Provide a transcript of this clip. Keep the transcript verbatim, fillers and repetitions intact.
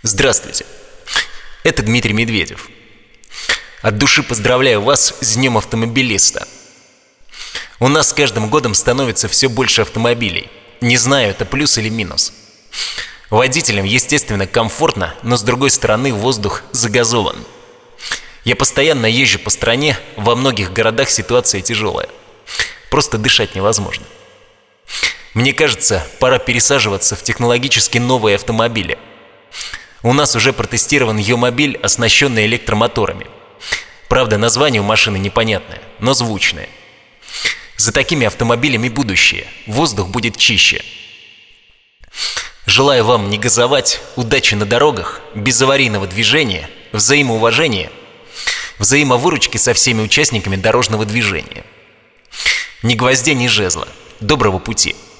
Здравствуйте, это Дмитрий Медведев. От души поздравляю вас с Днем автомобилиста. У нас с каждым годом становится все больше автомобилей. Не знаю, это плюс или минус. Водителям, естественно, комфортно, но с другой стороны воздух загазован. Я постоянно езжу по стране, во многих городах ситуация тяжелая. Просто дышать невозможно. Мне кажется, пора пересаживаться в технологически новые автомобили. У нас уже протестирован Yo-мобиль, оснащенный электромоторами. Правда, название у машины непонятное, но звучное. За такими автомобилями будущее. Воздух будет чище. Желаю вам не газовать, удачи на дорогах, безаварийного движения, взаимоуважения, взаимовыручки со всеми участниками дорожного движения. Ни гвоздя, ни жезла. Доброго пути!